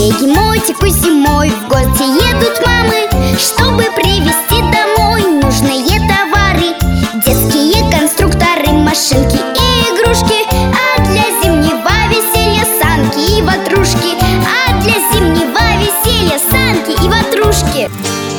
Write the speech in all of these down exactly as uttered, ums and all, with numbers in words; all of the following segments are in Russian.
бегемотику зимой в гости едут мамы, чтобы привезти домой нужные товары. Детские конструкторы, машинки и игрушки, а для зимнего веселья санки и ватрушки, а для зимнего веселья санки и ватрушки.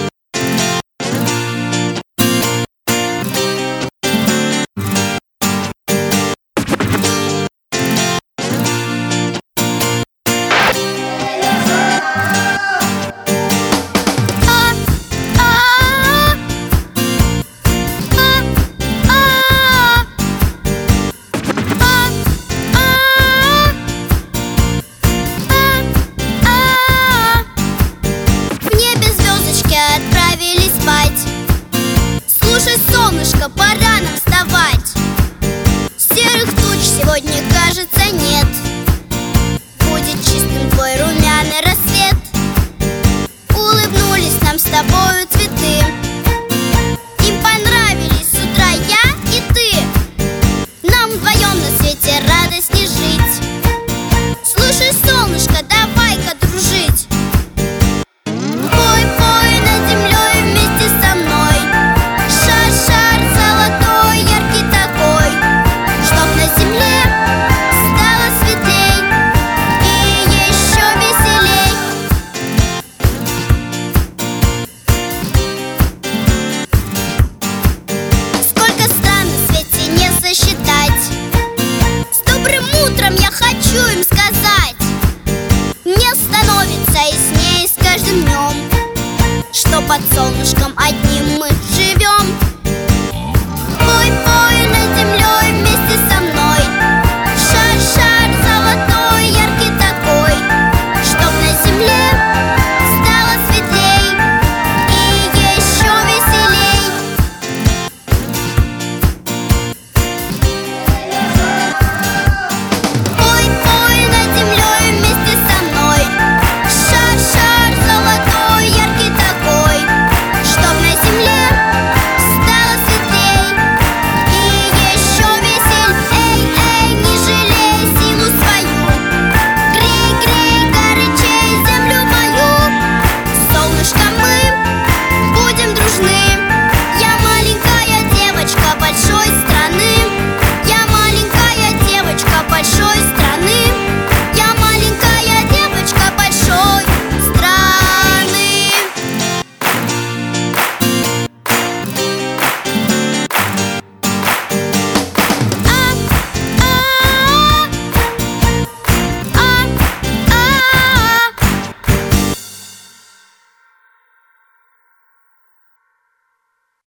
Солнышко, пора нам вставать. Серых туч сегодня, кажется, нет. Будет чистым твой румяный рассвет. Улыбнулись нам с тобою цветы. Им понравились с утра я и ты. Нам вдвоем на свете радостней жить. Слушай, солнышко, давай-ка дружить. Пой, пой над землей вместе со мной. Шар золотой, яркий такой, чтоб на земле стало светлей и еще веселей. Сколько стран на свете не сосчитать. С добрым утром я хочу им сказать. Мне становится яснее с каждым днем, что под солнышком одним